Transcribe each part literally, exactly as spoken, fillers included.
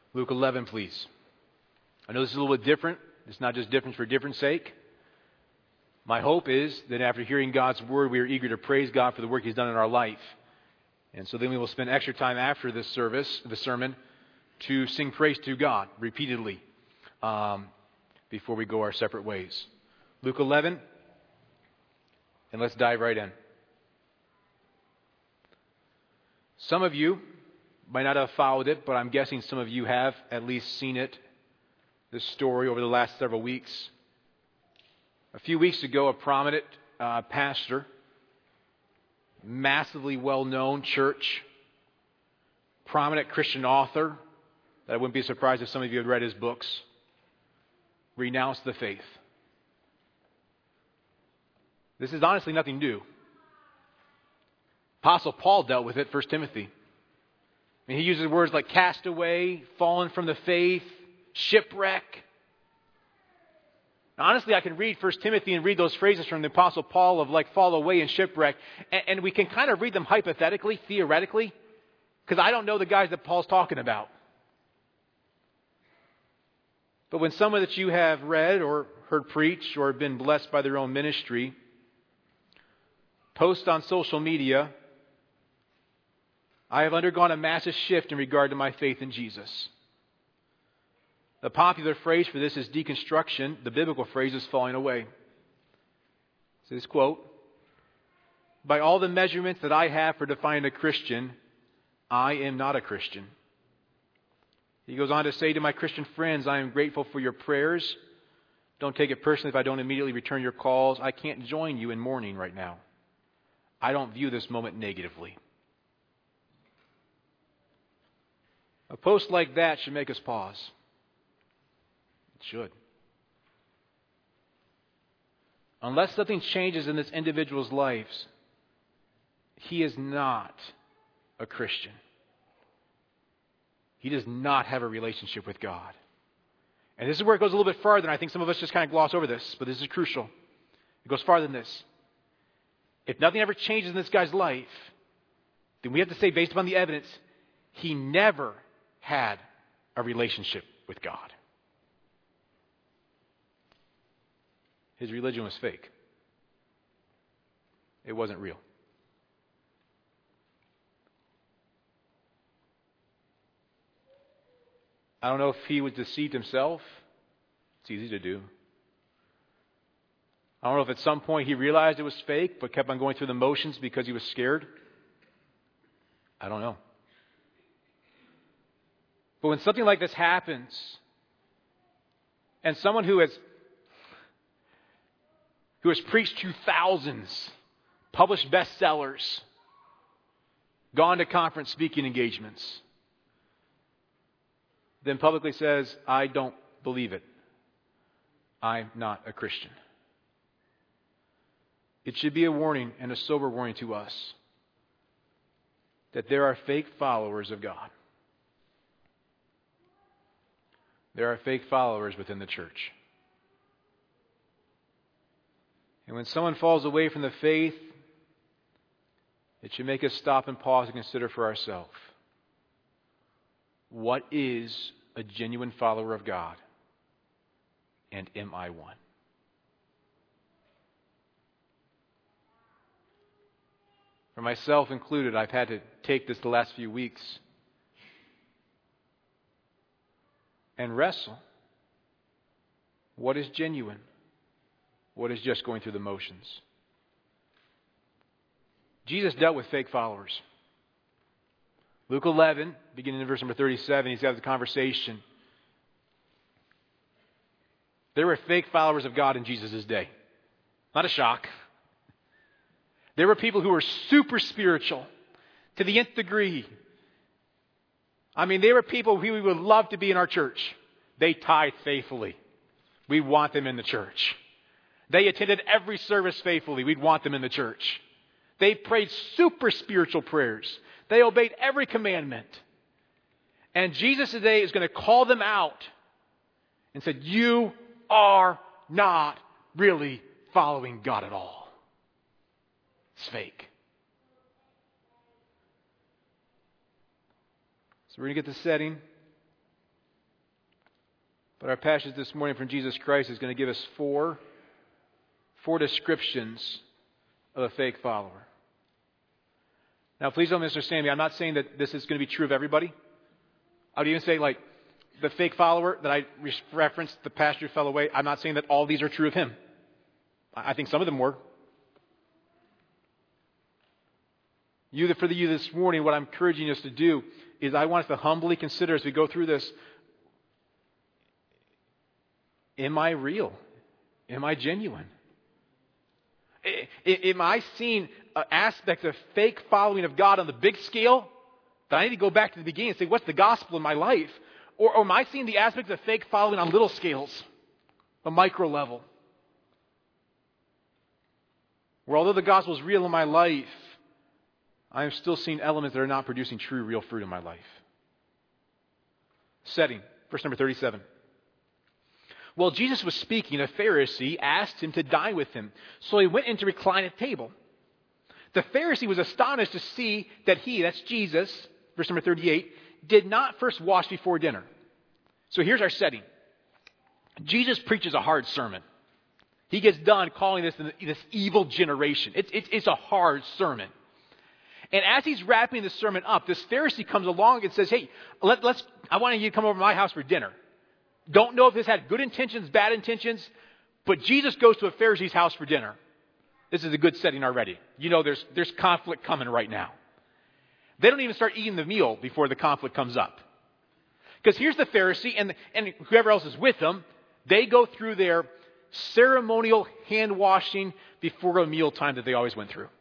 Luke eleven, please. I know this is a little bit different. It's not just different for different sake. My hope is that after hearing God's word, we are eager to praise God for the work He's done in our life. And so then we will spend extra time after this service, the sermon, to sing praise to God repeatedly um, before we go our separate ways. Luke eleven, and let's dive right in. Some of you might not have followed it, but I'm guessing some of you have at least seen it, this story, over the last several weeks. A few weeks ago, a prominent uh, pastor, massively well-known church, prominent Christian author, that I wouldn't be surprised if some of you had read his books, renounced the faith. This is honestly nothing new. Apostle Paul dealt with it, First Timothy. I mean, he uses words like castaway, fallen from the faith, shipwreck. Now, honestly, I can read First Timothy and read those phrases from the Apostle Paul of like fall away and shipwreck, and, and we can kind of read them hypothetically, theoretically, because I don't know the guys that Paul's talking about. But when someone that you have read or heard preach or been blessed by their own ministry posts on social media, I have undergone a massive shift in regard to my faith in Jesus. The popular phrase for this is deconstruction. The biblical phrase is falling away. So this quote, "By all the measurements that I have for defining a Christian, I am not a Christian." He goes on to say, "To my Christian friends, I am grateful for your prayers. Don't take it personally if I don't immediately return your calls. I can't join you in mourning right now. I don't view this moment negatively." A post like that should make us pause. It should. Unless something changes in this individual's lives, he is not a Christian. He does not have a relationship with God. And this is where it goes a little bit farther, and I think some of us just kind of gloss over this, but this is crucial. It goes farther than this. If nothing ever changes in this guy's life, then we have to say, based upon the evidence, he never had a relationship with God. His religion was fake. It wasn't real. I don't know if he was deceived himself. It's easy to do. I don't know if at some point he realized it was fake, but kept on going through the motions because he was scared. I don't know. But when something like this happens, and someone who has who has preached to thousands, published bestsellers, gone to conference speaking engagements, then publicly says, "I don't believe it. I'm not a Christian." It should be a warning and a sober warning to us that there are fake followers of God. There are fake followers within the church. And when someone falls away from the faith, it should make us stop and pause and consider for ourselves. What is a genuine follower of God? And am I one? For myself included, I've had to take this the last few weeks and wrestle. What is genuine? What is just going through the motions? Jesus dealt with fake followers. Luke eleven, beginning in verse number thirty-seven, he's got the conversation. There were fake followers of God in Jesus' day. Not a shock. There were people who were super spiritual to the nth degree. I mean, they were people who we would love to be in our church. They tithe faithfully. We want them in the church. They attended every service faithfully. We'd want them in the church. They prayed super spiritual prayers. They obeyed every commandment. And Jesus today is going to call them out and said, "You are not really following God at all. It's fake." So we're going to get the setting. But our passage this morning from Jesus Christ is going to give us four, four descriptions of a fake follower. Now, please don't misunderstand me. I'm not saying that this is going to be true of everybody. I would even say, like, the fake follower that I referenced, the pastor who fell away, I'm not saying that all these are true of him. I think some of them were. You, for the you this morning, what I'm encouraging us to do is I want us to humbly consider as we go through this, am I real? Am I genuine? Am I seeing aspects of fake following of God on the big scale that I need to go back to the beginning and say, what's the gospel in my life? Or, or am I seeing the aspects of fake following on little scales, a micro level? Where although the gospel is real in my life, I am still seeing elements that are not producing true, real fruit in my life. Setting, verse number thirty-seven. While Jesus was speaking, a Pharisee asked him to dine with him. So he went in to recline at table. The Pharisee was astonished to see that he, that's Jesus, verse number thirty-eight, did not first wash before dinner. So here's our setting. Jesus preaches a hard sermon. He gets done calling this this evil generation. It's, it's, it's a hard sermon. And as he's wrapping the sermon up, this Pharisee comes along and says, hey, let, let's, I want you to come over to my house for dinner. Don't know if this had good intentions, bad intentions, but Jesus goes to a Pharisee's house for dinner. This is a good setting already. You know there's, there's conflict coming right now. They don't even start eating the meal before the conflict comes up. Because here's the Pharisee and, and whoever else is with them. They go through their ceremonial hand washing before a meal time that they always went through.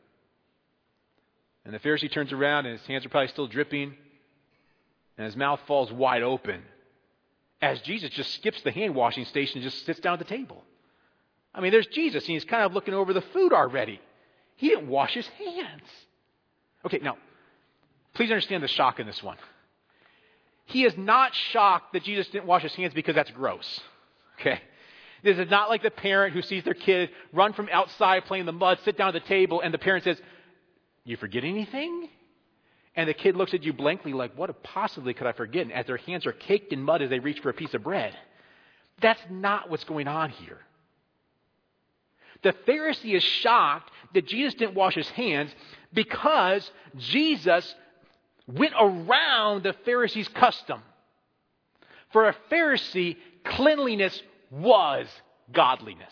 And the Pharisee turns around and his hands are probably still dripping. And his mouth falls wide open. As Jesus just skips the hand washing station and just sits down at the table. I mean, there's Jesus and he's kind of looking over the food already. He didn't wash his hands. Okay, now, please understand the shock in this one. He is not shocked that Jesus didn't wash his hands because that's gross. Okay? This is not like the parent who sees their kid run from outside playing in the mud, sit down at the table, and the parent says, you forget anything? And the kid looks at you blankly like, what possibly could I forget? And as their hands are caked in mud as they reach for a piece of bread. That's not what's going on here. The Pharisee is shocked that Jesus didn't wash his hands because Jesus went around the Pharisee's custom. For a Pharisee, cleanliness was godliness.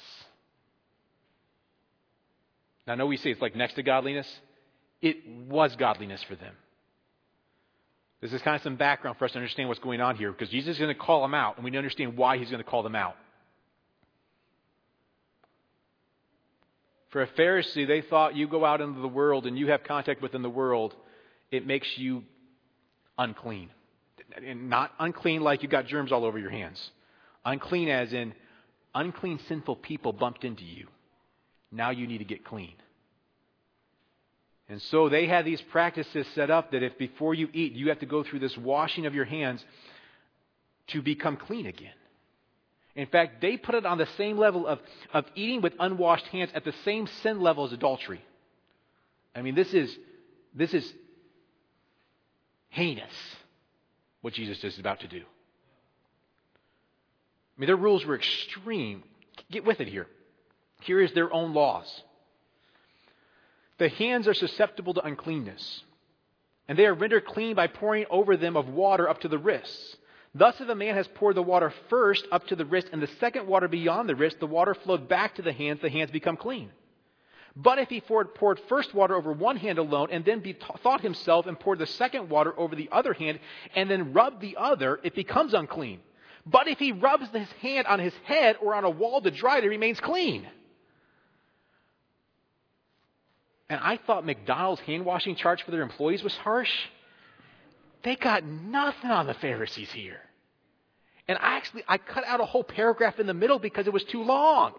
Now, I know we say it's like next to godliness. It was godliness for them. This is kind of some background for us to understand what's going on here, because Jesus is going to call them out, and we need to understand why he's going to call them out. For a Pharisee, they thought you go out into the world and you have contact within the world, it makes you unclean. And not unclean like you got germs all over your hands. Unclean as in unclean, sinful people bumped into you. Now you need to get clean. And so they had these practices set up that if before you eat, you have to go through this washing of your hands to become clean again. In fact, they put it on the same level of, of eating with unwashed hands at the same sin level as adultery. I mean, this is, this is heinous, what Jesus is about to do. I mean, their rules were extreme. Get with it here. Here is their own laws. The hands are susceptible to uncleanness, and they are rendered clean by pouring over them of water up to the wrists. Thus, if a man has poured the water first up to the wrist and the second water beyond the wrist, the water flowed back to the hands, the hands become clean. But if he poured, poured first water over one hand alone and then bethought himself and poured the second water over the other hand and then rubbed the other, it becomes unclean. But if he rubs his hand on his head or on a wall to dry it, it remains clean. And I thought McDonald's hand washing charge for their employees was harsh. They got nothing on the Pharisees here. And I actually, I cut out a whole paragraph in the middle because it was too long.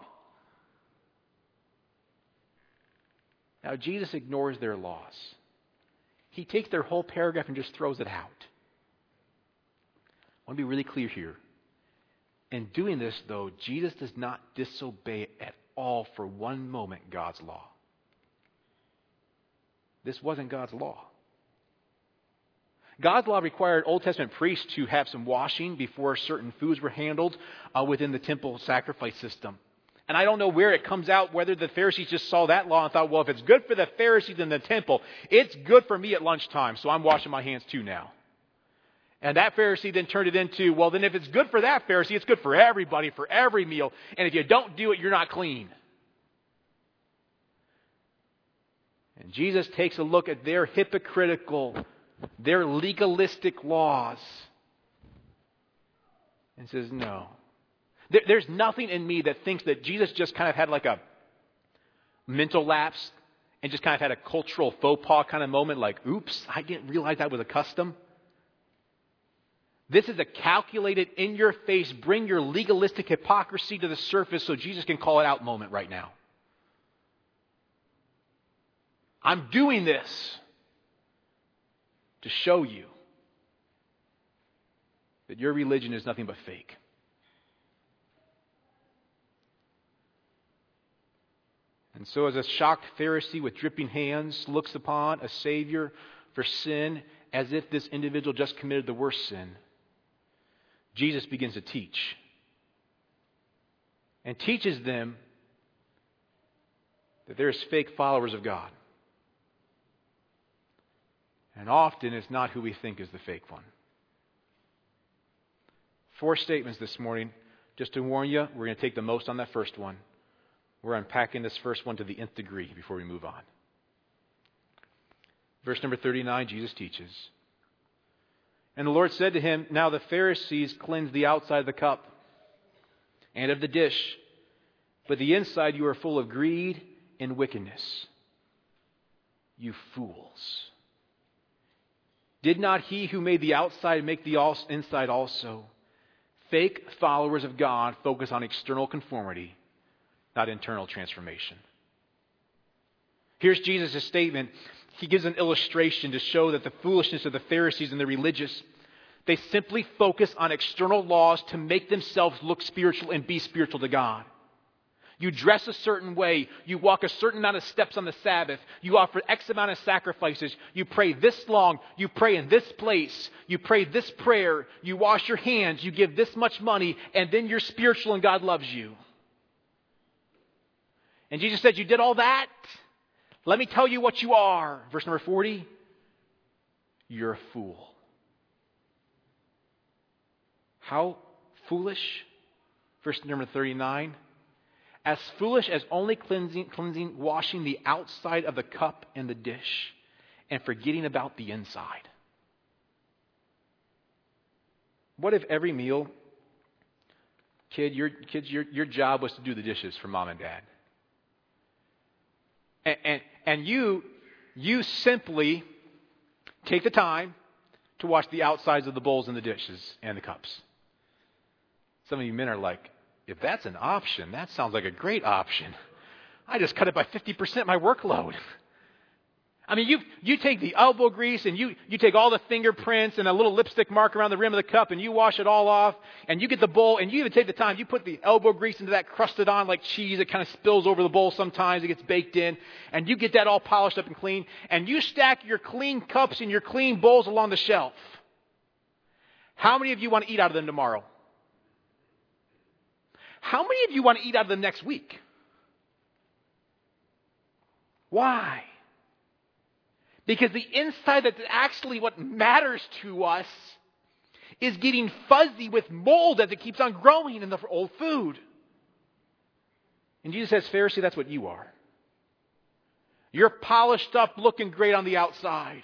Now, Jesus ignores their laws. He takes their whole paragraph and just throws it out. I want to be really clear here. In doing this, though, Jesus does not disobey at all for one moment God's law. This wasn't God's law. God's law required Old Testament priests to have some washing before certain foods were handled uh, within the temple sacrifice system. And I don't know where it comes out, whether the Pharisees just saw that law and thought, well, if it's good for the Pharisees in the temple, it's good for me at lunchtime, so I'm washing my hands too now. And that Pharisee then turned it into, well, then if it's good for that Pharisee, it's good for everybody, for every meal. And if you don't do it, you're not clean. And Jesus takes a look at their hypocritical, their legalistic laws and says, no. There, there's nothing in me that thinks that Jesus just kind of had like a mental lapse and just kind of had a cultural faux pas kind of moment like, oops, I didn't realize that was a custom. This is a calculated, in-your-face, bring your legalistic hypocrisy to the surface so Jesus can call it out moment right now. I'm doing this to show you that your religion is nothing but fake. And so as a shocked Pharisee with dripping hands looks upon a Savior for sin as if this individual just committed the worst sin, Jesus begins to teach. And teaches them that there's fake followers of God. And often it's not who we think is the fake one. Four statements this morning. Just to warn you, we're going to take the most on that first one. We're unpacking this first one to the nth degree before we move on. Verse number thirty-nine, Jesus teaches. And the Lord said to him, now the Pharisees cleanse the outside of the cup and of the dish, but the inside you are full of greed and wickedness. You fools. Did not he who made the outside make the inside also? Fake followers of God focus on external conformity, not internal transformation. Here's Jesus' statement. He gives an illustration to show that the foolishness of the Pharisees and the religious, they simply focus on external laws to make themselves look spiritual and be spiritual to God. You dress a certain way. You walk a certain amount of steps on the Sabbath. You offer X amount of sacrifices. You pray this long. You pray in this place. You pray this prayer. You wash your hands. You give this much money. And then you're spiritual and God loves you. And Jesus said, you did all that? Let me tell you what you are. Verse number forty. You're a fool. How foolish? Verse number thirty-nine. As foolish as only cleansing, cleansing, washing the outside of the cup and the dish, and forgetting about the inside. What if every meal, kid, your kids, your, your job was to do the dishes for mom and dad? And, and, and you, you simply take the time to wash the outsides of the bowls and the dishes and the cups. Some of you men are like, if that's an option, that sounds like a great option. I just cut it by fifty percent my workload. I mean, you you take the elbow grease and you, you take all the fingerprints and a little lipstick mark around the rim of the cup and you wash it all off and you get the bowl and you even take the time, you put the elbow grease into that crusted on like cheese. It kind of spills over the bowl sometimes. It gets baked in and you get that all polished up and clean and you stack your clean cups and your clean bowls along the shelf. How many of you want to eat out of them tomorrow? How many of you want to eat out of them next week? Why? Because the inside that's actually what matters to us is getting fuzzy with mold as it keeps on growing in the old food. And Jesus says, Pharisee, that's what you are. You're polished up, looking great on the outside.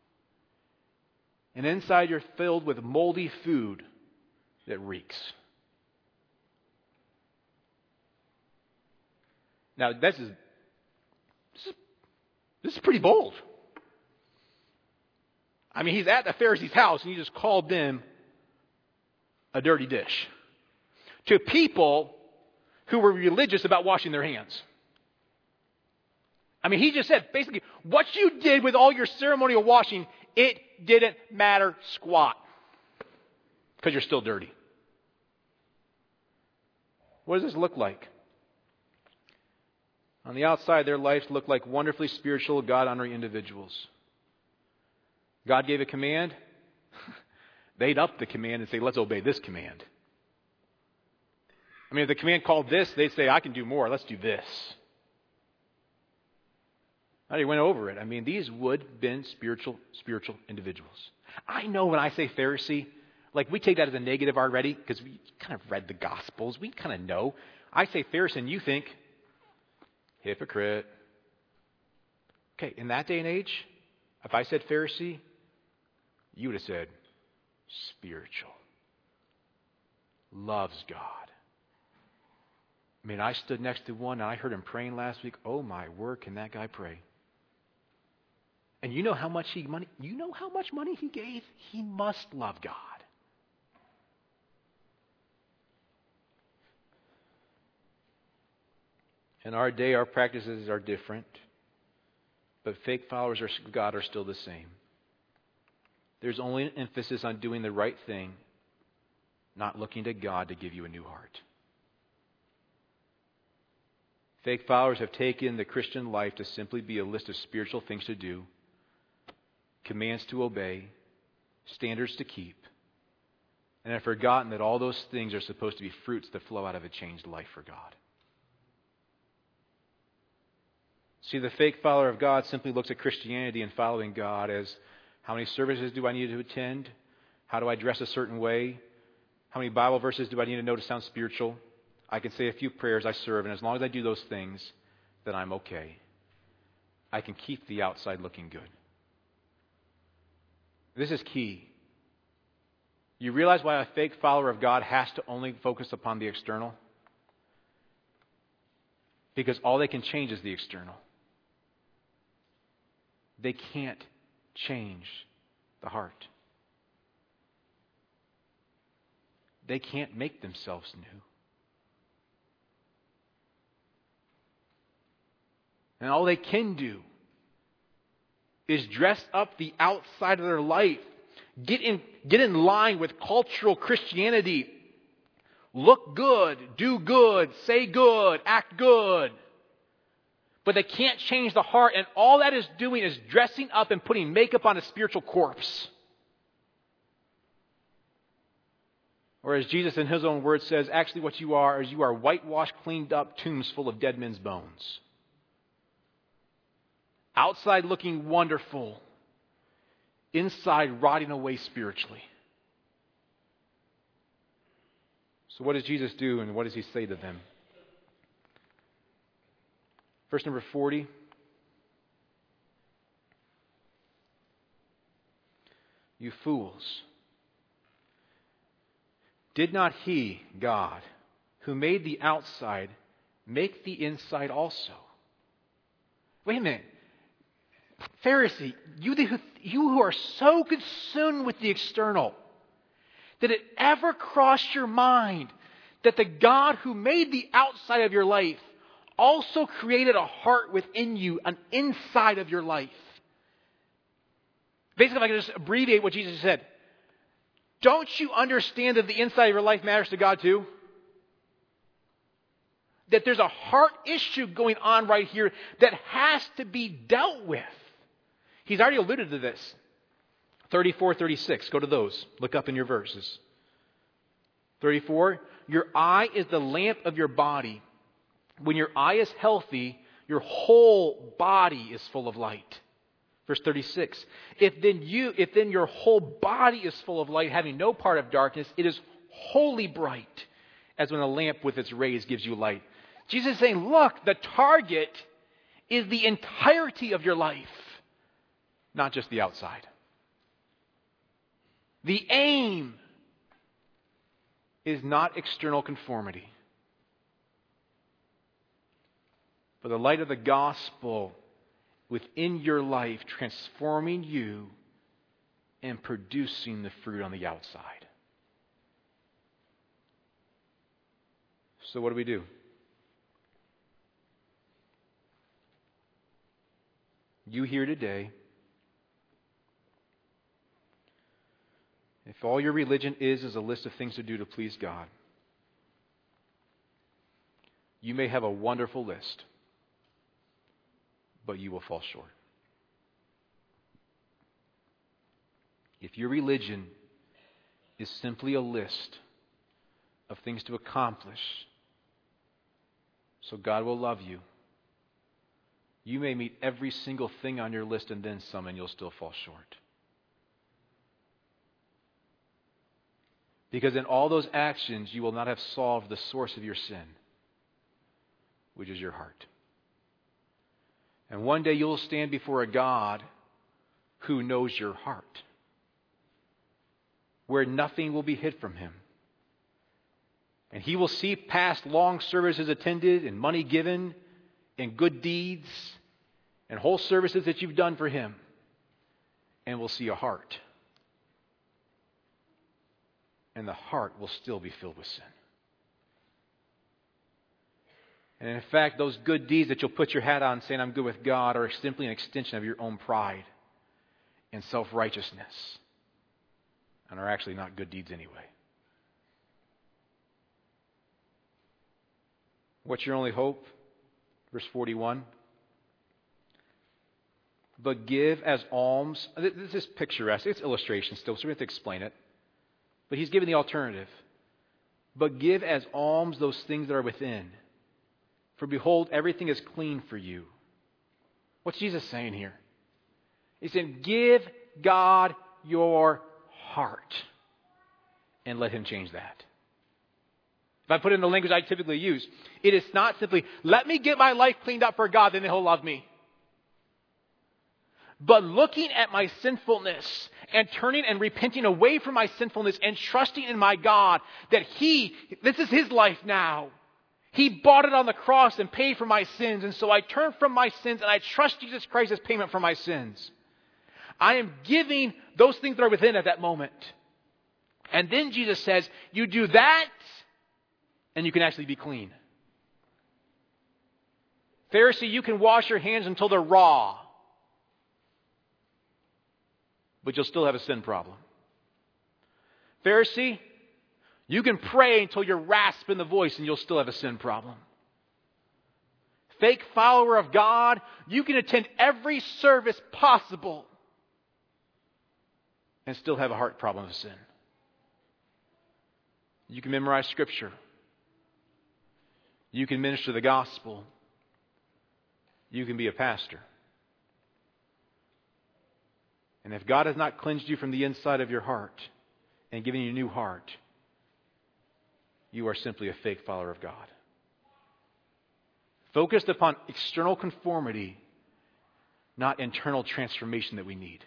And inside you're filled with moldy food that reeks. Now, this is, this is, this is pretty bold. I mean, he's at the Pharisee's house and he just called them a dirty dish. To people who were religious about washing their hands. I mean, he just said, basically, what you did with all your ceremonial washing, it didn't matter squat. Because you're still dirty. What does this look like? On the outside, their lives look like wonderfully spiritual, God-honoring individuals. God gave a command. They'd up the command and say, let's obey this command. I mean, if the command called this, they'd say, I can do more. Let's do this. I already went over it. I mean, these would have been spiritual, spiritual individuals. I know when I say Pharisee, like we take that as a negative already because we kind of read the Gospels. We kind of know. I say Pharisee and you think, hypocrite. Okay, in that day and age, if I said Pharisee, you would have said spiritual. Loves God. I mean, I stood next to one and I heard him praying last week. Oh my word, can that guy pray? And you know how much he money you know how much money he gave? He must love God. In our day, our practices are different, but fake followers of God are still the same. There's only an emphasis on doing the right thing, not looking to God to give you a new heart. Fake followers have taken the Christian life to simply be a list of spiritual things to do, commands to obey, standards to keep, and have forgotten that all those things are supposed to be fruits that flow out of a changed life for God. See, the fake follower of God simply looks at Christianity and following God as, how many services do I need to attend? How do I dress a certain way? How many Bible verses do I need to know to sound spiritual? I can say a few prayers, I serve, and as long as I do those things, then I'm okay. I can keep the outside looking good. This is key. You realize why a fake follower of God has to only focus upon the external? Because all they can change is the external. They can't change the heart. They can't make themselves new. And all they can do is dress up the outside of their life. Get in, get in line with cultural Christianity. Look good, do good, say good, act good. But they can't change the heart, and all that is doing is dressing up and putting makeup on a spiritual corpse. Or as Jesus in his own words says, actually what you are is you are whitewashed, cleaned up tombs full of dead men's bones. Outside looking wonderful, inside rotting away spiritually. So what does Jesus do and what does he say to them? Verse number forty. You fools. Did not he, God, who made the outside, make the inside also? Wait a minute. Pharisee, you, the, you who are so consumed with the external, did it ever cross your mind that the God who made the outside of your life also created a heart within you, an inside of your life? Basically, if I can just abbreviate what Jesus said, don't you understand that the inside of your life matters to God too? That there's a heart issue going on right here that has to be dealt with. He's already alluded to this. thirty-four, thirty-six. Go to those. Look up in your verses. thirty-four. Your eye is the lamp of your body. When your eye is healthy, your whole body is full of light. Verse thirty-six. If then you, if then your whole body is full of light, having no part of darkness, it is wholly bright, as when a lamp with its rays gives you light. Jesus is saying, look, the target is the entirety of your life, not just the outside. The aim is not external conformity, but the light of the gospel within your life transforming you and producing the fruit on the outside. So what do we do? You here today, if all your religion is is a list of things to do to please God, you may have a wonderful list, but you will fall short. If your religion is simply a list of things to accomplish so God will love you, you may meet every single thing on your list and then some, and you'll still fall short. Because in all those actions, you will not have solved the source of your sin, which is your heart. And one day you'll stand before a God who knows your heart, where nothing will be hid from Him. And He will see past long services attended and money given and good deeds and whole services that you've done for Him, and will see a heart. And the heart will still be filled with sin. And in fact, those good deeds that you'll put your hat on saying, I'm good with God, are simply an extension of your own pride and self-righteousness, and are actually not good deeds anyway. What's your only hope? Verse forty-one. But give as alms. This is picturesque. It's illustration still, so we have to explain it. But He's given the alternative. But give as alms those things that are within. For behold, everything is clean for you. What's Jesus saying here? He's saying, give God your heart and let Him change that. If I put it in the language I typically use, it is not simply, let me get my life cleaned up for God, then He'll love me. But looking at my sinfulness and turning and repenting away from my sinfulness and trusting in my God that He, this is His life now. He bought it on the cross and paid for my sins. And so I turn from my sins and I trust Jesus Christ as payment for my sins. I am giving those things that are within at that moment. And then Jesus says, you do that and you can actually be clean. Pharisee, you can wash your hands until they're raw, but you'll still have a sin problem. Pharisee, you can pray until you're rasping the voice and you'll still have a sin problem. Fake follower of God, you can attend every service possible and still have a heart problem of sin. You can memorize Scripture. You can minister the gospel. You can be a pastor. And if God has not cleansed you from the inside of your heart and given you a new heart, you are simply a fake follower of God. Focused upon external conformity, not internal transformation that we need.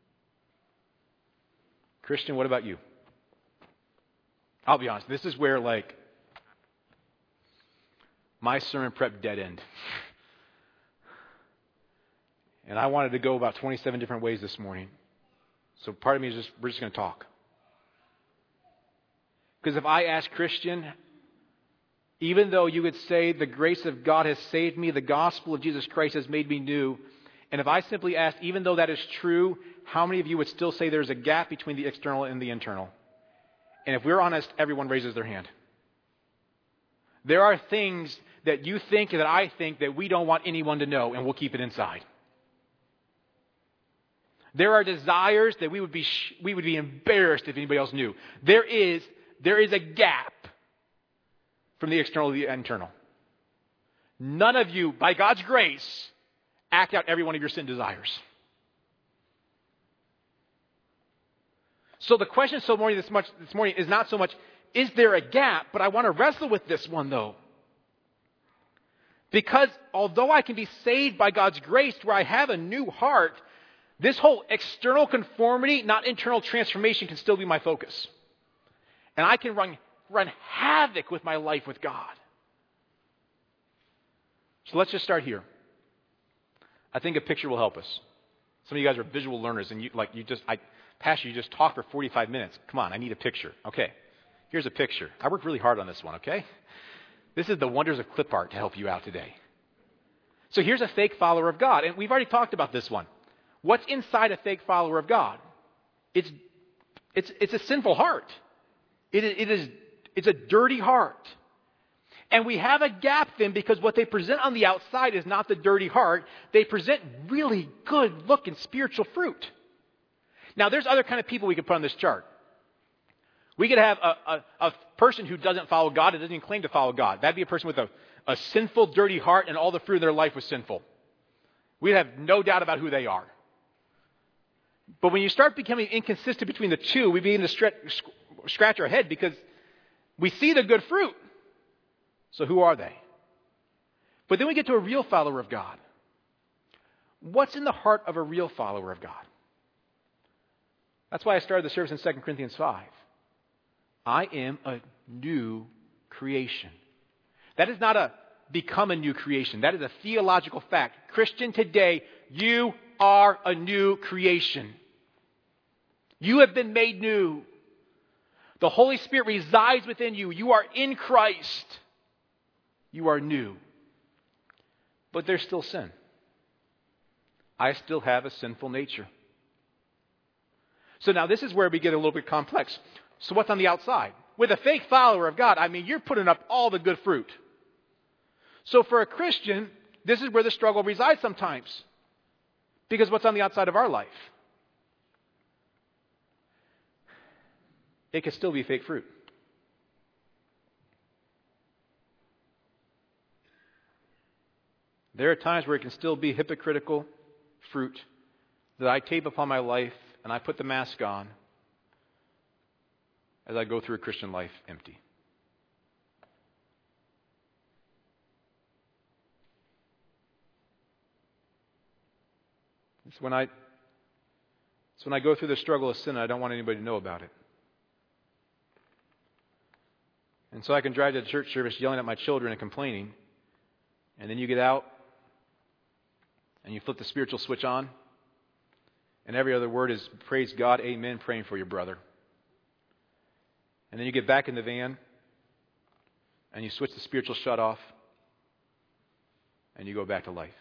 Christian, what about you? I'll be honest, this is where like my sermon prep dead end. And I wanted to go about twenty-seven different ways this morning. So part of me is just, we're just going to talk. Because if I ask Christian, even though you would say the grace of God has saved me, the gospel of Jesus Christ has made me new, and if I simply asked, even though that is true, how many of you would still say there's a gap between the external and the internal? And if we're honest, everyone raises their hand. There are things that you think and that I think that we don't want anyone to know, and we'll keep it inside. There are desires that we would be sh- we would be embarrassed if anybody else knew. There is there is a gap from the external to the internal. None of you, by God's grace, act out every one of your sin desires. So the question so morning this much this morning is not so much, is there a gap? But I want to wrestle with this one though. Because although I can be saved by God's grace where I have a new heart, this whole external conformity, not internal transformation, can still be my focus. And I can run, run havoc with my life with God. So let's just start here. I think a picture will help us. Some of you guys are visual learners, and you like you just, I, Pastor, you just talk for forty-five minutes. Come on, I need a picture. Okay, here's a picture. I worked really hard on this one, okay? This is the wonders of clip art to help you out today. So here's a fake follower of God, and we've already talked about this one. What's inside a fake follower of God? It's it's it's a sinful heart. It is, it is it's a dirty heart. And we have a gap then because what they present on the outside is not the dirty heart. They present really good looking spiritual fruit. Now, there's other kind of people we could put on this chart. We could have a, a, a person who doesn't follow God and doesn't even claim to follow God. That'd be a person with a, a sinful, dirty heart, and all the fruit of their life was sinful. We'd have no doubt about who they are. But when you start becoming inconsistent between the two, we begin to stretch, scratch our head because we see the good fruit. So who are they? But then we get to a real follower of God. What's in the heart of a real follower of God? That's why I started the service in Second Corinthians five. I am a new creation. That is not a become a new creation. That is a theological fact. Christian, today, you are a new creation. You have been made new. The Holy Spirit resides within you. You are in Christ. You are new. But there's still sin. I still have a sinful nature. So now this is where we get a little bit complex. So what's on the outside? With a fake follower of God, I mean, you're putting up all the good fruit. So for a Christian, this is where the struggle resides sometimes. Because what's on the outside of our life? It could still be fake fruit. There are times where it can still be hypocritical fruit that I tape upon my life and I put the mask on as I go through a Christian life empty. It's when I it's when I go through the struggle of sin, I don't want anybody to know about it. And so I can drive to the church service yelling at my children and complaining. And then you get out and you flip the spiritual switch on. And every other word is praise God, amen, praying for your brother. And then you get back in the van and you switch the spiritual shut off and you go back to life.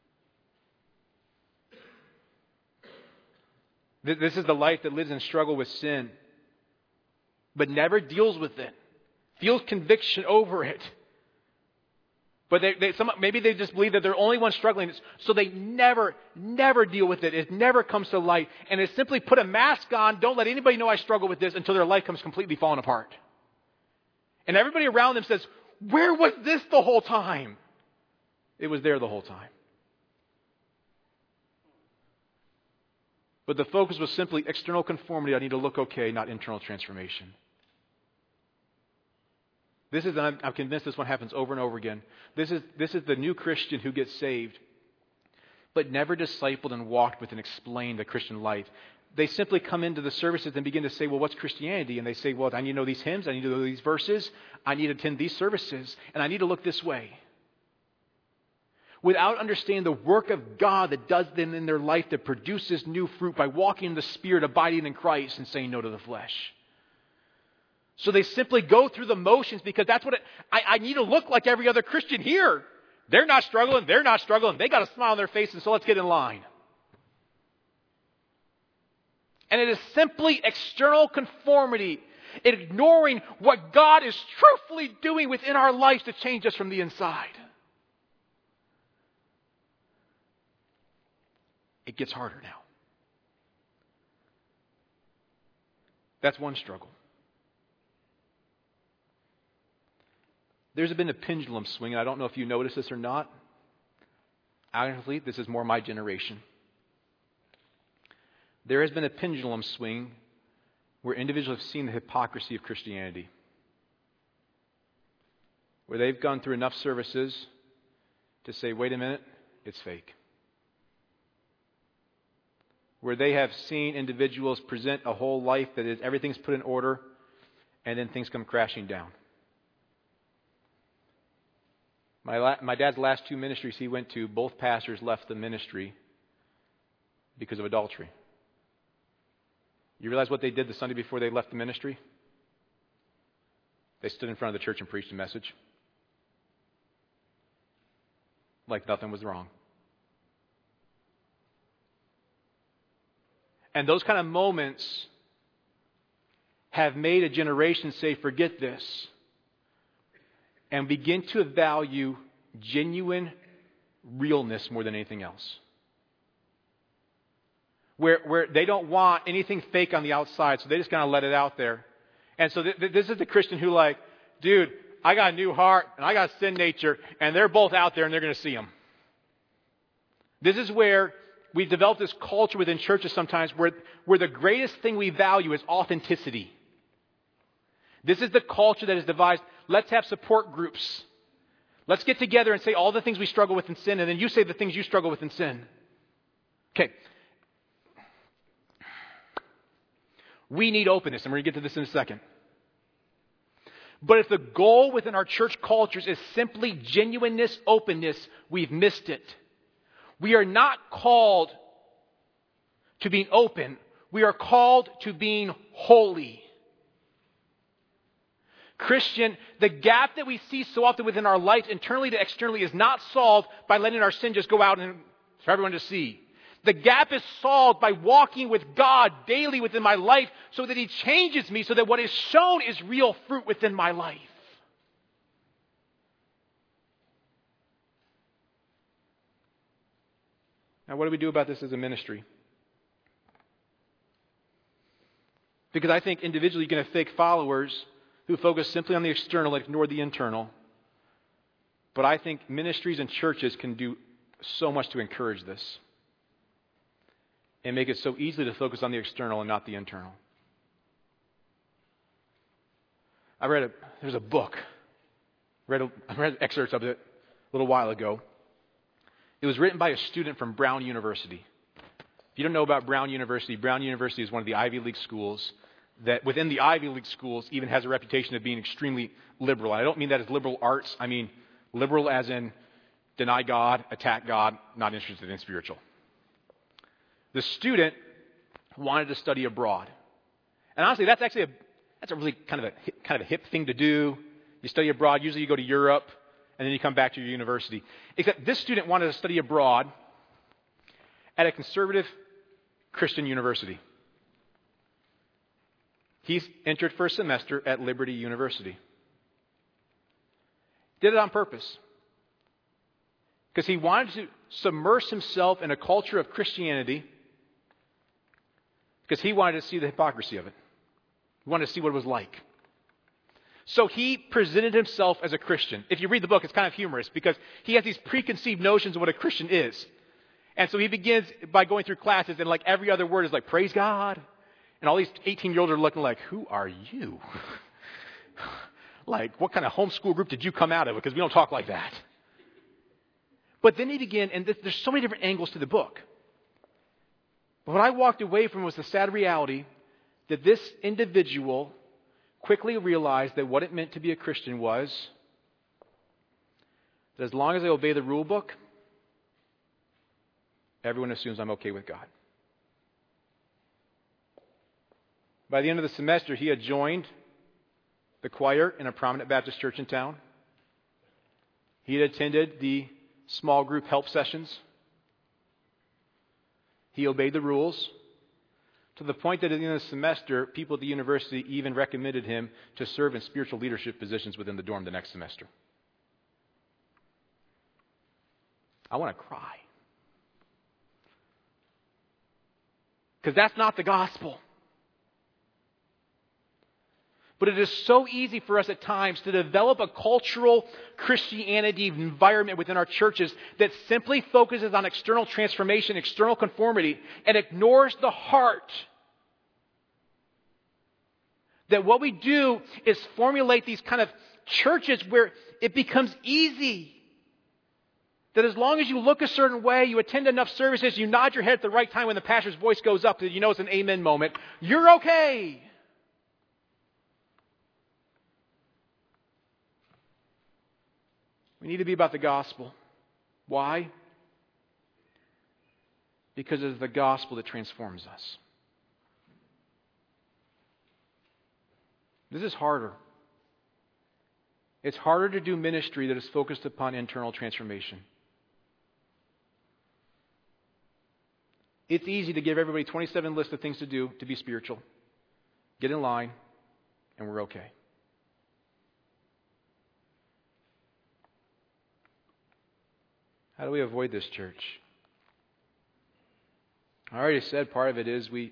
This is the life that lives in struggle with sin, but never deals with it. Feels conviction over it. But they, they, some, maybe they just believe that they're the only ones struggling, so they never, never deal with it. It never comes to light. And it's simply put a mask on, don't let anybody know I struggle with this, until their life comes completely falling apart. And everybody around them says, where was this the whole time? It was there the whole time. But the focus was simply external conformity. I need to look okay, not internal transformation. This is, and I'm, I'm convinced this one happens over and over again. This is, this is the new Christian who gets saved, but never discipled and walked with and explained the Christian life. They simply come into the services and begin to say, well, what's Christianity? And they say, well, I need to know these hymns, I need to know these verses, I need to attend these services, and I need to look this way. Without understanding the work of God that does then in their life that produces new fruit by walking in the Spirit, abiding in Christ, and saying no to the flesh. So they simply go through the motions because that's what it, I, I need to look like every other Christian here. They're not struggling. They're not struggling. They got a smile on their face, and so let's get in line. And it is simply external conformity, ignoring what God is truthfully doing within our lives to change us from the inside. It gets harder now. That's one struggle. There's been a pendulum swing, and I don't know if you notice this or not. Honestly, this is more my generation. There has been a pendulum swing where individuals have seen the hypocrisy of Christianity. Where they've gone through enough services to say, wait a minute, it's fake. Where they have seen individuals present a whole life that is everything's put in order, and then things come crashing down. My, la- my dad's last two ministries he went to, both pastors left the ministry because of adultery. You realize what they did the Sunday before they left the ministry? They stood in front of the church and preached a message. Like nothing was wrong. And those kind of moments have made a generation say, forget this. And begin to value genuine realness more than anything else. where, where they don't want anything fake on the outside, so they just kind of let it out there. And so th- th- this is the Christian who like, dude, I got a new heart, and I got a sin nature, and they're both out there, and they're going to see them. This is where we've developed this culture within churches sometimes where, where the greatest thing we value is authenticity. This is the culture that is devised. Let's have support groups. Let's get together and say all the things we struggle with in sin, and then you say the things you struggle with in sin. Okay. We need openness, and we're going to get to this in a second. But if the goal within our church cultures is simply genuineness, openness, we've missed it. We are not called to being open. We are called to being holy. Christian, the gap that we see so often within our life, internally to externally, is not solved by letting our sin just go out and for everyone to see. The gap is solved by walking with God daily within my life so that He changes me, so that what is shown is real fruit within my life. Now, what do we do about this as a ministry? Because I think individually you can have fake followers who focus simply on the external and ignore the internal. But I think ministries and churches can do so much to encourage this and make it so easy to focus on the external and not the internal. I read a, there's a book. I read, a, I read excerpts of it a little while ago. It was written by a student from Brown University. If you don't know about Brown University, Brown University is one of the Ivy League schools that within the Ivy League schools even has a reputation of being extremely liberal. I don't mean that as liberal arts. I mean liberal as in deny God, attack God, not interested in spiritual. The student wanted to study abroad. And honestly, that's actually a, that's a really kind of a, kind of a hip thing to do. You study abroad. Usually you go to Europe, and then you come back to your university. Except this student wanted to study abroad at a conservative Christian university. He's entered for a semester at Liberty University. Did it on purpose. Because he wanted to submerge himself in a culture of Christianity because he wanted to see the hypocrisy of it. He wanted to see what it was like. So he presented himself as a Christian. If you read the book, it's kind of humorous because he has these preconceived notions of what a Christian is. And so he begins by going through classes, and like every other word is like, praise God. And all these eighteen-year-olds are looking like, who are you? Like, what kind of homeschool group did you come out of? Because we don't talk like that. But then he began, and th- there's so many different angles to the book. But what I walked away from was the sad reality that this individual quickly realized that what it meant to be a Christian was that as long as I obey the rule book, everyone assumes I'm okay with God. By the end of the semester, he had joined the choir in a prominent Baptist church in town. He had attended the small group help sessions. He obeyed the rules to the point that at the end of the semester, people at the university even recommended him to serve in spiritual leadership positions within the dorm the next semester. I want to cry. Because that's not the gospel. But it is so easy for us at times to develop a cultural Christianity environment within our churches that simply focuses on external transformation, external conformity, and ignores the heart. That what we do is formulate these kind of churches where it becomes easy. That as long as you look a certain way, you attend enough services, you nod your head at the right time when the pastor's voice goes up, that you know it's an amen moment, you're okay. We need to be about the gospel. Why? Because it is the gospel that transforms us. This is harder. It's harder to do ministry that is focused upon internal transformation. It's easy to give everybody twenty-seven lists of things to do to be spiritual. Get in line, and we're okay. How do we avoid this, church? I already said part of it is we,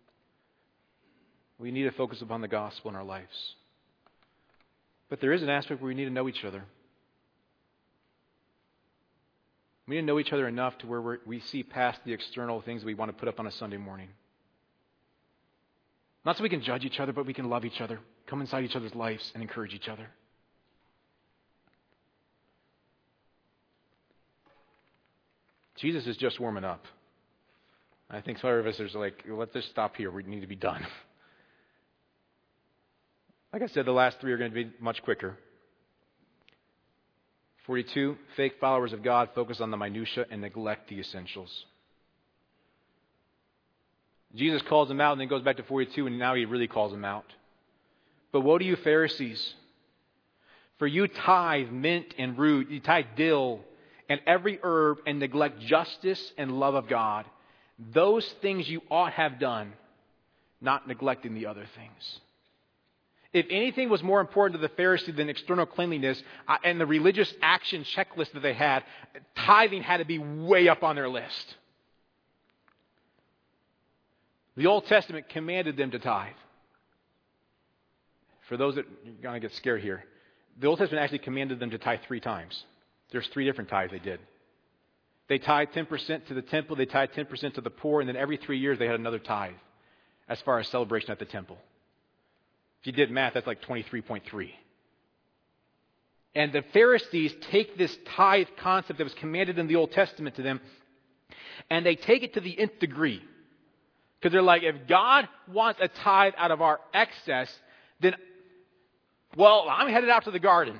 we need to focus upon the gospel in our lives. But there is an aspect where we need to know each other. We need to know each other enough to where we're, we see past the external things we want to put up on a Sunday morning. Not so we can judge each other, but we can love each other, come inside each other's lives, and encourage each other. Jesus is just warming up. I think some of us are like, let's just stop here. We need to be done. Like I said, the last three are going to be much quicker. forty-two, fake followers of God focus on the minutia and neglect the essentials. Jesus calls them out and then goes back to forty-two, and now he really calls them out. But woe to you, Pharisees, for you tithe mint and root, you tithe dill and every herb, and neglect justice and love of God. Those things you ought have done, not neglecting the other things. If anything was more important to the Pharisee than external cleanliness uh, and the religious action checklist that they had, tithing had to be way up on their list. The Old Testament commanded them to tithe. For those that are going to get scared here, the Old Testament actually commanded them to tithe three times. There's three different tithes they did. They tithed ten percent to the temple, they tithed ten percent to the poor, and then every three years they had another tithe as far as celebration at the temple. If you did math, that's like twenty-three point three. And the Pharisees take this tithe concept that was commanded in the Old Testament to them, and they take it to the nth degree. Because they're like, if God wants a tithe out of our excess, then, well, I'm headed out to the garden.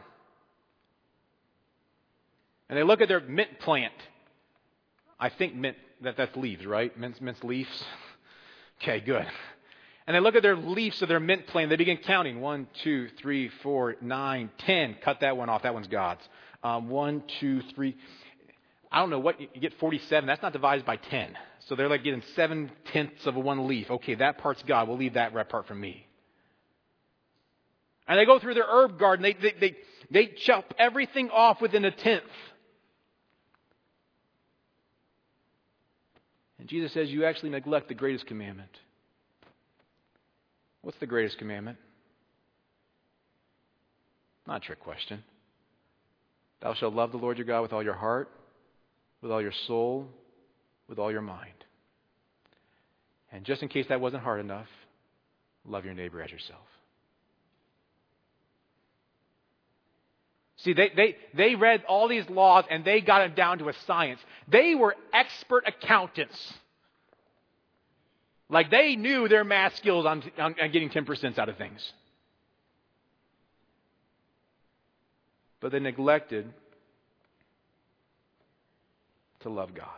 And they look at their mint plant. I think mint, that, that's leaves, right? Mint, mint's leaves. Okay, good. And they look at their leaves of their mint plant. They begin counting. One, two, three, four, nine, ten. Cut that one off. That one's God's. Um, one, two, three. I don't know what. You get forty-seven. That's not divided by ten. So they're like getting seven-tenths of a one leaf. Okay, that part's God. We'll leave that part for me. And they go through their herb garden. They, they, they, they chop everything off within a tenth. And Jesus says, you actually neglect the greatest commandment. What's the greatest commandment? Not a trick question. Thou shalt love the Lord your God with all your heart, with all your soul, with all your mind. And just in case that wasn't hard enough, love your neighbor as yourself. See, they, they, they read all these laws and they got them down to a science. They were expert accountants. Like they knew their math skills on, on, on getting ten percent out of things. But they neglected to love God.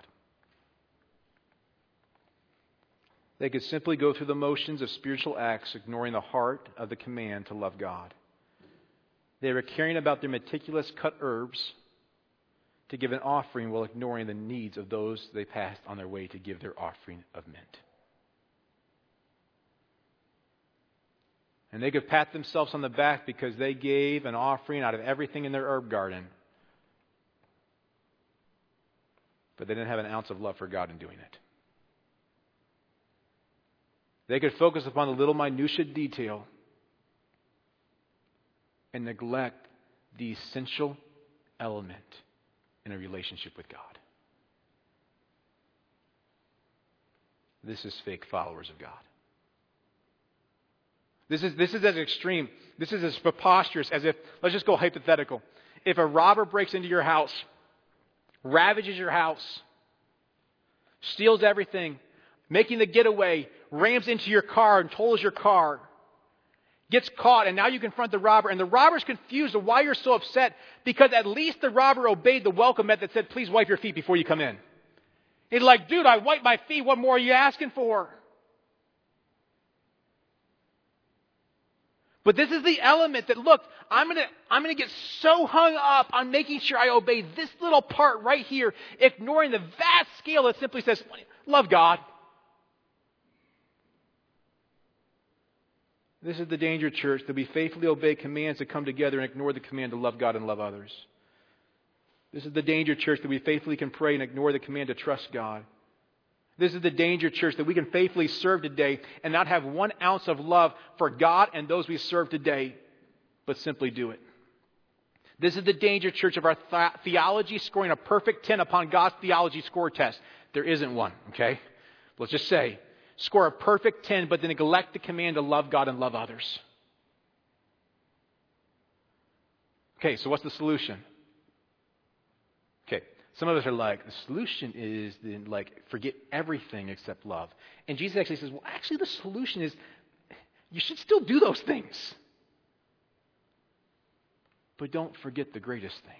They could simply go through the motions of spiritual acts, ignoring the heart of the command to love God. They were caring about their meticulous cut herbs to give an offering while ignoring the needs of those they passed on their way to give their offering of mint. And they could pat themselves on the back because they gave an offering out of everything in their herb garden. But they didn't have an ounce of love for God in doing it. They could focus upon the little minutiae detail and neglect the essential element in a relationship with God. This is fake followers of God. This is, this is as extreme, this is as preposterous as if, let's just go hypothetical. If a robber breaks into your house, ravages your house, steals everything, making the getaway, rams into your car and tolls your car, gets caught, and now you confront the robber, and the robber's confused of why you're so upset, because at least the robber obeyed the welcome mat that said, please wipe your feet before you come in. He's like, dude, I wiped my feet, what more are you asking for? But this is the element that, look, I'm going to I'm going to get so hung up on making sure I obey this little part right here, ignoring the vast scale that simply says, love God. This is the danger, church, that we faithfully obey commands that come together and ignore the command to love God and love others. This is the danger, church, that we faithfully can pray and ignore the command to trust God. This is the danger, church, that we can faithfully serve today and not have one ounce of love for God and those we serve today, but simply do it. This is the danger, church, of our th- theology scoring a perfect ten upon God's theology score test. There isn't one, okay? Let's just say, score a perfect ten, but then neglect the command to love God and love others. Okay, so what's the solution? Okay, some of us are like, the solution is then like forget everything except love. And Jesus actually says, well, actually the solution is you should still do those things. But don't forget the greatest thing.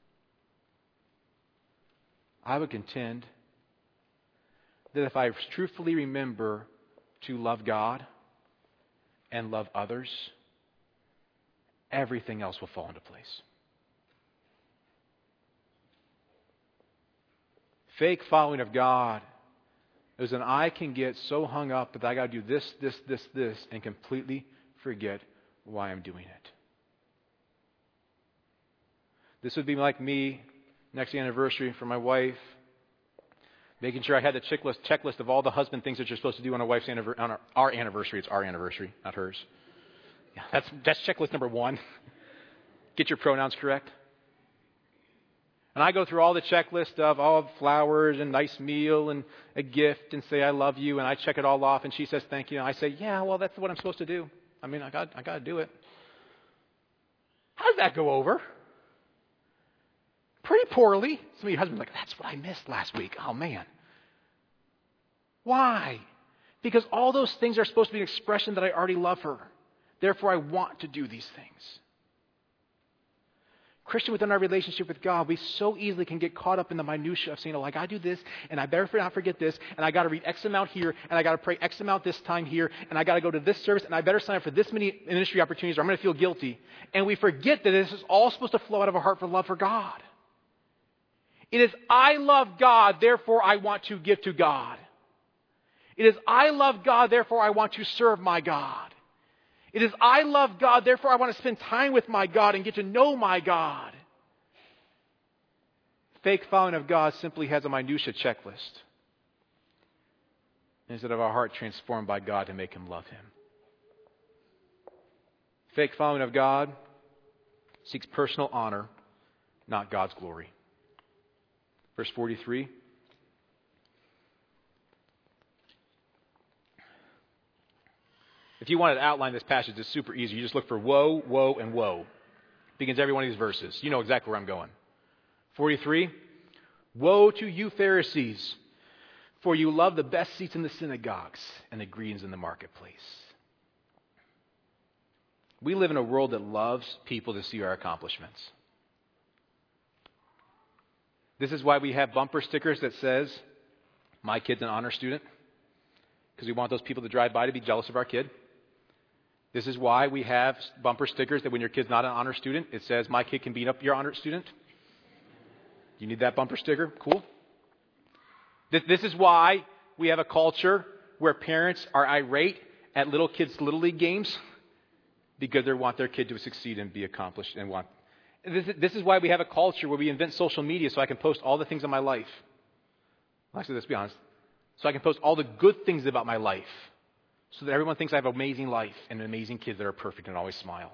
I would contend that if I truthfully remember to love God and love others, everything else will fall into place. Fake following of God is when I can get so hung up that I got to do this, this, this, this, and completely forget why I'm doing it. This would be like me, next anniversary for my wife, making sure I had the checklist, checklist of all the husband things that you're supposed to do on a wife's anniversary, on our, our anniversary. It's our anniversary, not hers. Yeah, that's that's checklist number one. Get your pronouns correct. And I go through all the checklist of all flowers and nice meal and a gift and say I love you, and I check it all off, and she says thank you, and I say yeah, well that's what I'm supposed to do. I mean I got I got to do it. How does that go over? Pretty poorly. Some of your husbands are like, that's what I missed last week. Oh, man. Why? Because all those things are supposed to be an expression that I already love her. Therefore, I want to do these things. Christian, within our relationship with God, we so easily can get caught up in the minutia of saying, oh, I got to do this, and I better not forget this, and I got to read X amount here, and I got to pray X amount this time here, and I got to go to this service, and I better sign up for this many ministry opportunities, or I'm going to feel guilty. And we forget that this is all supposed to flow out of a heart for love for God. It is, I love God, therefore I want to give to God. It is, I love God, therefore I want to serve my God. It is, I love God, therefore I want to spend time with my God and get to know my God. Fake following of God simply has a minutia checklist instead of our heart transformed by God to make Him love Him. Fake following of God seeks personal honor, not God's glory. Verse forty-three. If you wanted to outline this passage, it's super easy. You just look for woe, woe, and woe. It begins every one of these verses. You know exactly where I'm going. forty-three. Woe to you, Pharisees, for you love the best seats in the synagogues and the greetings in the marketplace. We live in a world that loves people to see our accomplishments. This is why we have bumper stickers that says, my kid's an honor student, because we want those people to drive by to be jealous of our kid. This is why we have bumper stickers that when your kid's not an honor student, it says, my kid can beat up your honor student. You need that bumper sticker? Cool. This, this is why we have a culture where parents are irate at little kids' Little League games because they want their kid to succeed and be accomplished and want. This is, this is why we have a culture where we invent social media so I can post all the things in my life. Actually, let's be honest. So I can post all the good things about my life so that everyone thinks I have an amazing life and amazing kids that are perfect and always smile.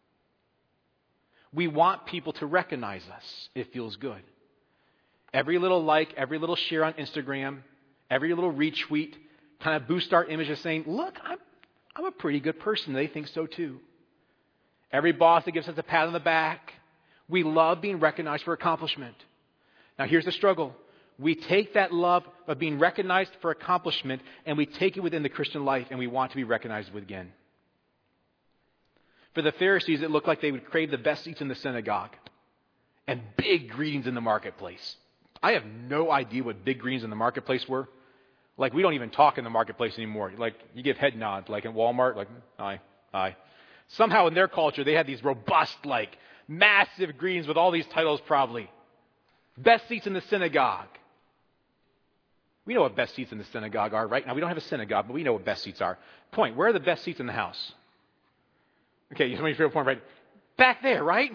We want people to recognize us. It feels good. Every little like, every little share on Instagram, every little retweet kind of boost our image of saying, look, I'm, I'm a pretty good person. They think so too. Every boss that gives us a pat on the back. We love being recognized for accomplishment. Now here's the struggle. We take that love of being recognized for accomplishment and we take it within the Christian life and we want to be recognized with again. For the Pharisees, it looked like they would crave the best seats in the synagogue and big greetings in the marketplace. I have no idea what big greetings in the marketplace were. Like, we don't even talk in the marketplace anymore. Like, you give head nods, like in Walmart, like, aye, aye. Somehow in their culture, they had these robust, like, massive greetings with all these titles probably. Best seats in the synagogue. We know what best seats in the synagogue are, right? Now, we don't have a synagogue, but we know what best seats are. Point, where are the best seats in the house? Okay, you somebody feel point, right? Back there, right?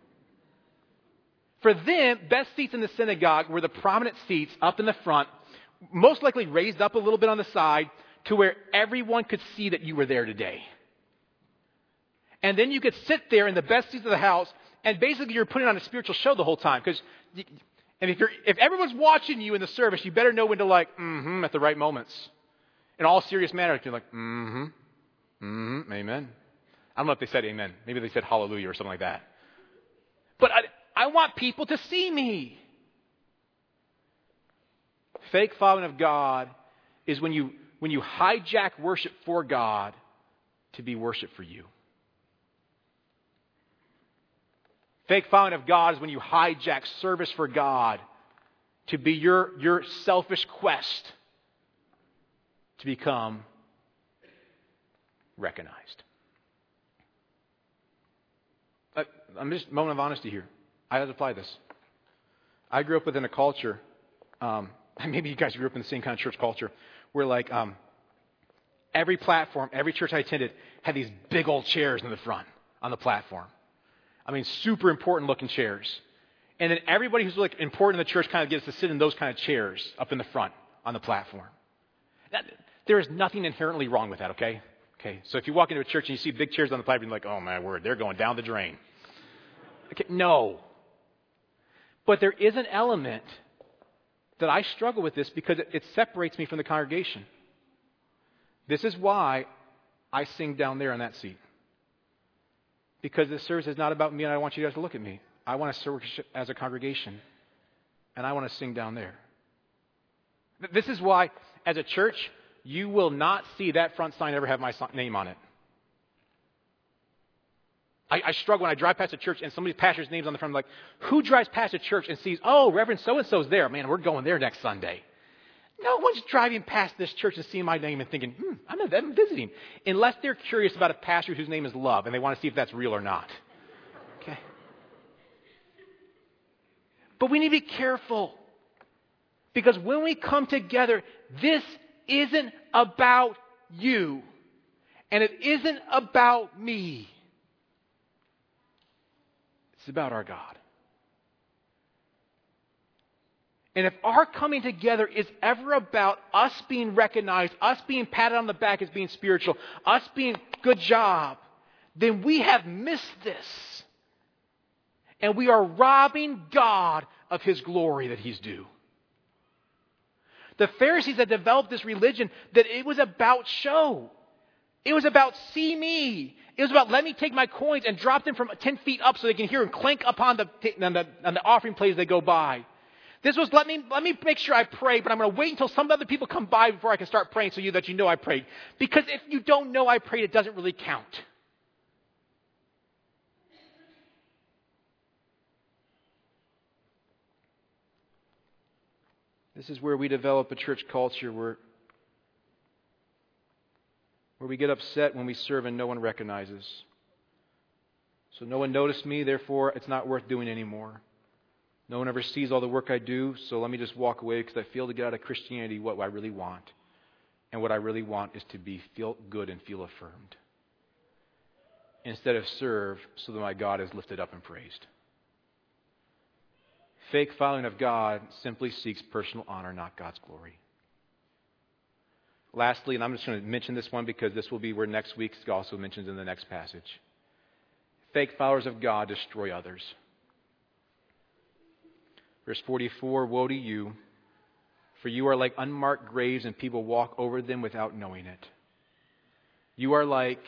For them, best seats in the synagogue were the prominent seats up in the front most likely raised up a little bit on the side to where everyone could see that you were there today. And then you could sit there in the best seats of the house, and basically you're putting on a spiritual show the whole time. Because, and if you're if everyone's watching you in the service, you better know when to like mm-hmm at the right moments. In all serious manner, you're like mm-hmm, mm-hmm, amen. I don't know if they said amen. Maybe they said hallelujah or something like that. But I, I want people to see me. Fake following of God is when you when you hijack worship for God to be worship for you. Fake following of God is when you hijack service for God to be your, your selfish quest to become recognized. I, I'm just a moment of honesty here. I have to apply this. I grew up within a culture, um, maybe you guys grew up in the same kind of church culture, where like um, every platform, every church I attended had these big old chairs in the front on the platform. I mean, super important looking chairs. And then everybody who's like important in the church kind of gets to sit in those kind of chairs up in the front on the platform. That, there is nothing inherently wrong with that, okay? Okay. So if you walk into a church and you see big chairs on the platform, you're like, oh my word, they're going down the drain. Okay, no. But there is an element that I struggle with this because it, it separates me from the congregation. This is why I sing down there on that seat. Because this service is not about me and I want you guys to look at me. I want to serve as a congregation. And I want to sing down there. This is why, as a church, you will not see that front sign ever have my name on it. I, I struggle when I drive past a church and somebody's pastor's name's on the front. I'm like, who drives past a church and sees, oh, Reverend so-and-so's there. Man, we're going there next Sunday. No one's driving past this church and seeing my name and thinking, hmm, I'm, a, I'm visiting. Unless they're curious about a pastor whose name is Love and they want to see if that's real or not. Okay. But we need to be careful. Because when we come together, this isn't about you. And it isn't about me. It's about our God. And if our coming together is ever about us being recognized, us being patted on the back as being spiritual, us being good job, then we have missed this. And we are robbing God of His glory that He's due. The Pharisees had developed this religion that it was about show. It was about see me. It was about let me take my coins and drop them from ten feet up so they can hear them clink upon the, on the, on the offering plates as they go by. This was let me let me make sure I pray, but I'm going to wait until some other people come by before I can start praying so you that you know I prayed. Because if you don't know I prayed, it doesn't really count. This is where we develop a church culture where, where we get upset when we serve and no one recognizes. So no one noticed me, therefore it's not worth doing anymore. No one ever sees all the work I do, so let me just walk away because I feel to get out of Christianity what I really want. And what I really want is to be feel good and feel affirmed. Instead of serve so that my God is lifted up and praised. Fake following of God simply seeks personal honor, not God's glory. Lastly, and I'm just going to mention this one because this will be where next week's also mentions in the next passage. Fake followers of God destroy others. Verse forty-four, woe to you, for you are like unmarked graves and people walk over them without knowing it. You are like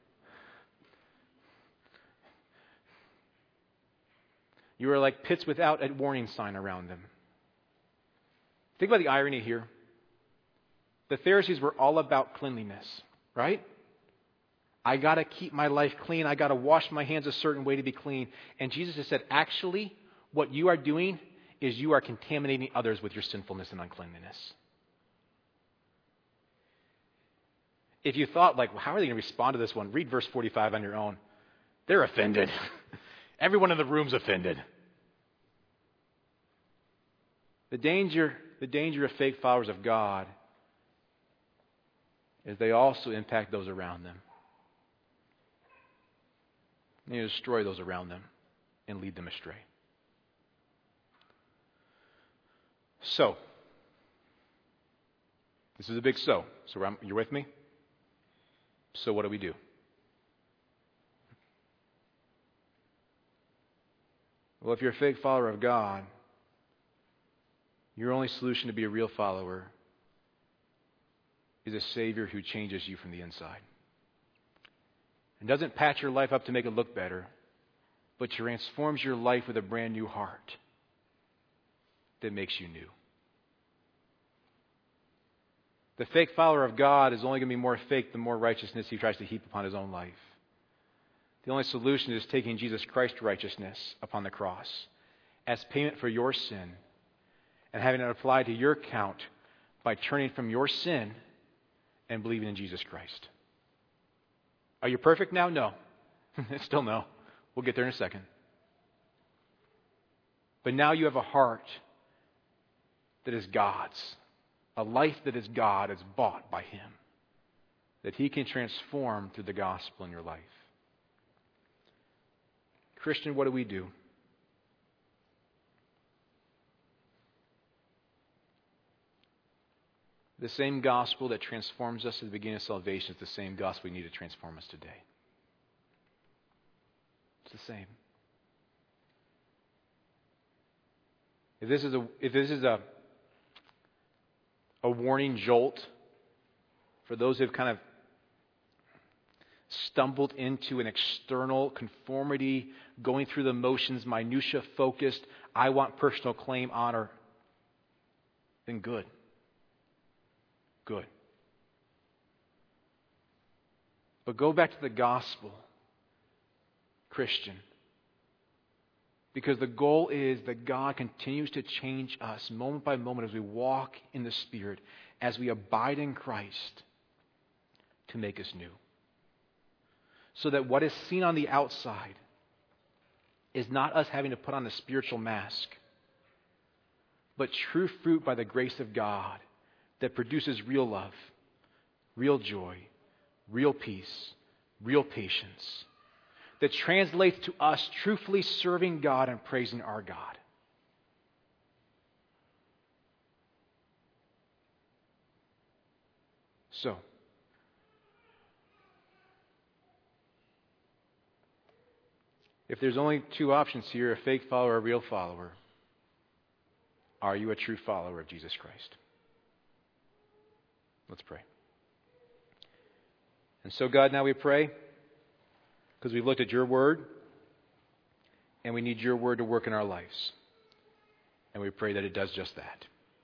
you are like pits without a warning sign around them. Think about the irony here. The Pharisees were all about cleanliness, right? I got to keep my life clean. I got to wash my hands a certain way to be clean. And Jesus has said, actually, what you are doing is you are contaminating others with your sinfulness and uncleanliness. If you thought, like, well, how are they going to respond to this one? Read verse forty-five on your own. They're offended. Everyone in the room's offended. The danger, the danger of fake followers of God is they also impact those around them. They destroy those around them and lead them astray. So, This is a big so. So I'm, you're with me? So what do we do? Well, if you're a fake follower of God, your only solution to be a real follower is a Savior who changes you from the inside. And doesn't patch your life up to make it look better, but transforms your life with a brand new heart that makes you new. The fake follower of God is only going to be more fake the more righteousness he tries to heap upon his own life. The only solution is taking Jesus Christ's righteousness upon the cross as payment for your sin and having it applied to your account by turning from your sin and believing in Jesus Christ. Are you perfect now? No. Still no. We'll get there in a second. But now you have a heart that is God's. A life that is God is bought by Him. That He can transform through the gospel in your life. Christian, what do we do? The same gospel that transforms us at the beginning of salvation is the same gospel we need to transform us today. It's the same. If this is a if this is a a warning jolt for those who have kind of stumbled into an external conformity, going through the motions, minutia focused, I want personal claim, honor, then good. Good. But go back to the gospel, Christian. Because the goal is that God continues to change us moment by moment as we walk in the Spirit, as we abide in Christ to make us new. So that what is seen on the outside is not us having to put on a spiritual mask, but true fruit by the grace of God that produces real love, real joy, real peace, real patience, that translates to us truthfully serving God and praising our God. So, if there's only two options here, a fake follower or a real follower, are you a true follower of Jesus Christ? Let's pray. And so, God, now we pray, because we've looked at your word, and we need your word to work in our lives. And we pray that it does just that.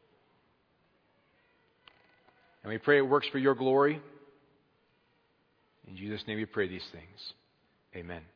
And we pray it works for your glory. In Jesus' name we pray these things. Amen.